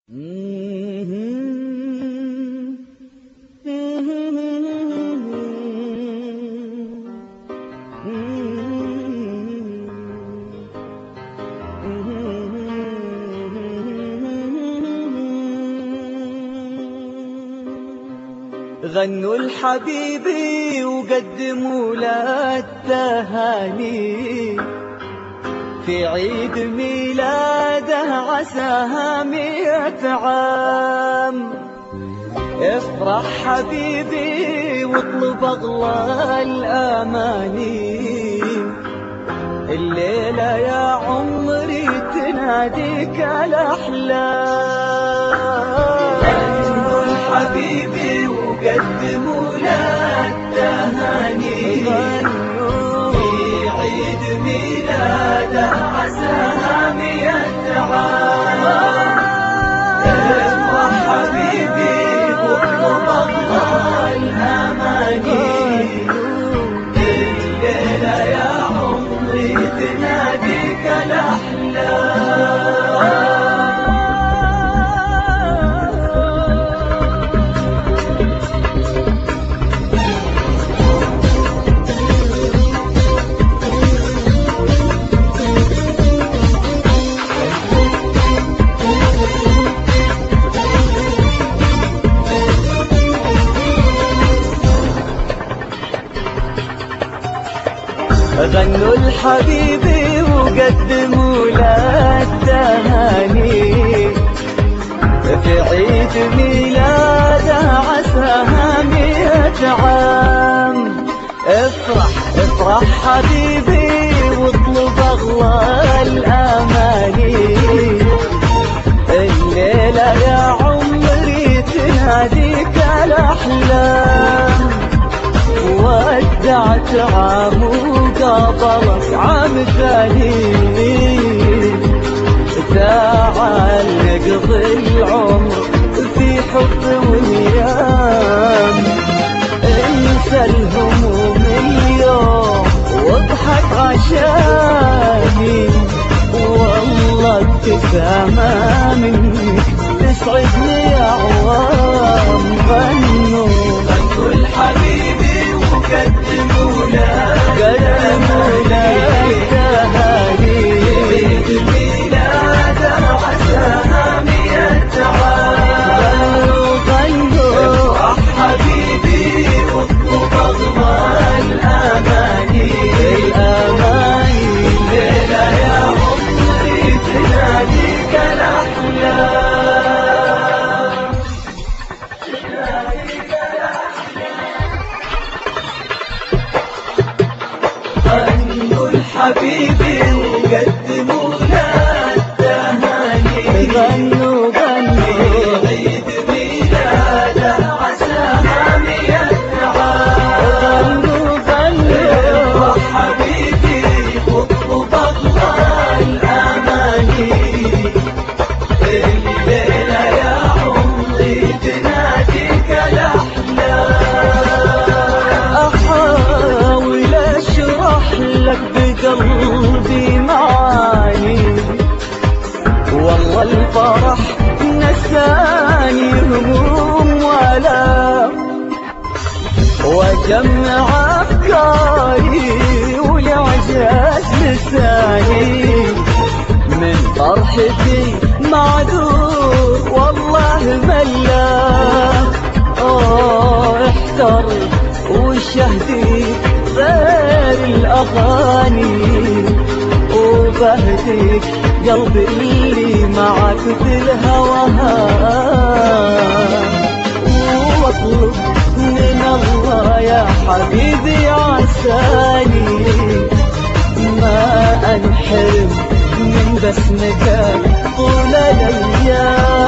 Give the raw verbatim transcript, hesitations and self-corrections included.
غنوا لحبيبي وقدموا له التهاني في عيد ميلاده عساها مئة عام. افرح حبيبي واطلب اغلى الاماني، الليلة يا عمري تناديك الاحلام. غنوا لحبيبي وقدموا له التهاني في عيد ميلاده عساها مئة عام. افرح حبيبي واطلب اغلى الاماني، الليلة يا عمري تناديك الاحلام. غنوا لحبيبي وقدموا له التهاني في عيد ميلاده عساها مئة عام. افرح افرح حبيبي واطلب اغلى الاماني، الليلة يا عمري تناديك الاحلام. ودعت عام وقابلك عام ثاني، تعال نقضي العمر في حب وايام. انسى الهموم اليوم واضحك عشاني، والله ابتسامة منك تسعدني اعوام. غنوا غنوا لحبيبي وقدموا له قدموا له التهاني، عيد ميلاده عساها مئة عام. غنوا افرح حبيبي واطلب اغلى الاماني، الاماني الليلة يا عمري تناديك الاحلام. تناديك غنوا لحبيبي وقدموا له التهاني، غنوا غنوا عيد ميلاده عساها مئة عام. غنوا غنوا افرح حبيبي واطلب اغلى الاماني، الليلة يا عمري تناديك الاحلام. احاول اشرح لك بقلبي معاني، والله الفرح نساني هموم والام. وجمع افكاري والعجاز لساني، من فرحتي معذور والله ملام. اوه احتر وشهدي غير الاغاني، وبهديك قلبي اللي معك في الهوهان. واطلب من الله يا حبيبي عساني ما انحرم من بسمتك طول الايام.